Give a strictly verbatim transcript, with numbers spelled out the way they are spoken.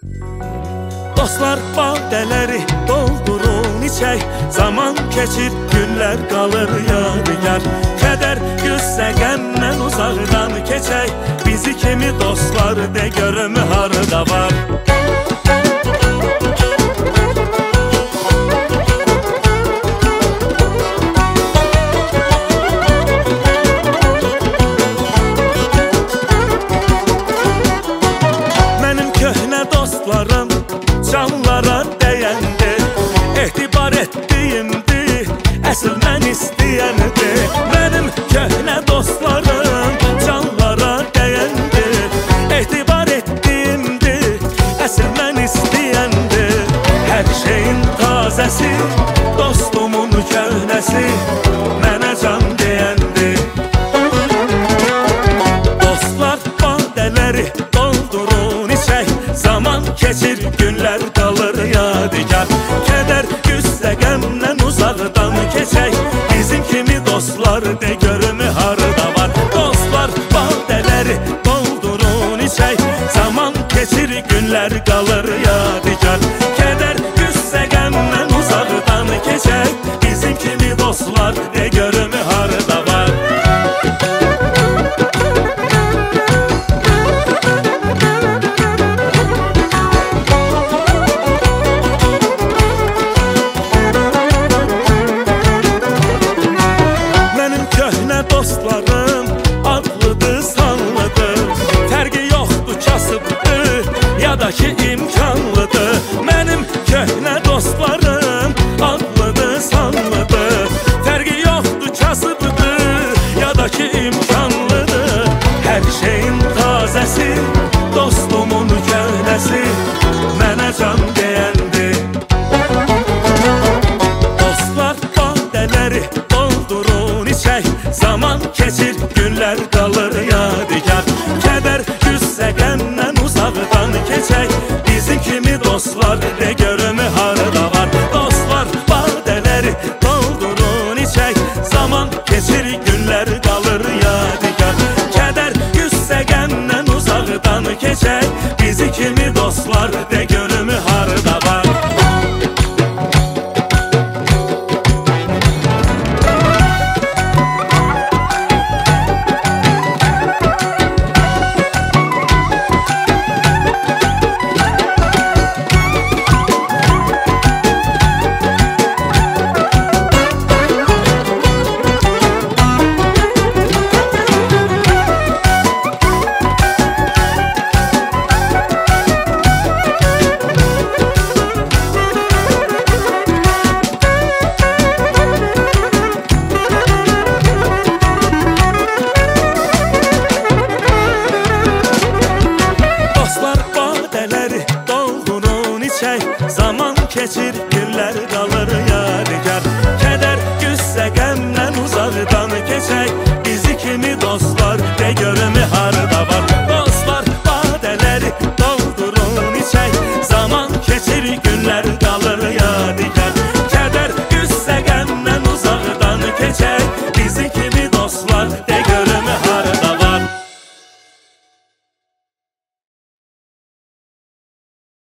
Dostlar badələri doldurun içək, zaman keçir, günlər qalır yadigar. Kədər, qüssə, qəmmən uzaqdan keçək, bizi kimi dostlar de görüm harda var. Mənim köhnə dostlarım canlara dəyəndi, etibar etdiyimdi, əsl mən istəyəndi. Mənim köhnə dostlarım canlara dəyəndi, etibar etdiyimdi, əsl mən istəyəndi. Hər şeyin tazəsi, dostumun köhnəsi, mənə can deyəndi. Dostlar badələri doldurun içək, zaman keçir, günlər qalır yadigar. Kədər, qüssə, qəmdən uzaqdan keçək, bizim kimi dostlar de görüm harda var. Dostlar badələri doldurun içək, zaman keçir, günlər qalır yadigar. Kədər, qüssə, qəmdən uzaqdan keçək, bizim kimi dostlar de görüm harda var. Dostlarım adlıdır, sanlıdır, fərqi yoxdur, kasıbdır ya da ki imkanlıdır. Mənim köhnə dostlarım adlıdır, sanlıdır, fərqi yoxdur, kasıbdır ya da ki imkanlıdır. Hər şeyin tazəsi, dostumun köhnəsi, mənə can deyəndi. Dostlar badələri doldurun içək, zaman keçir, günlər qalır yadigar. Kədər, qüssə, qəmdən uzaqdan keçək, bizim kimi dostlar de görüm harda var. Dostlar badələri doldurun içək, zaman keçir, günlər qalır yadigar. Kədər, qüssə, qəmdən uzaqdan keçək, bizi kimi dostlar de görüm harda var.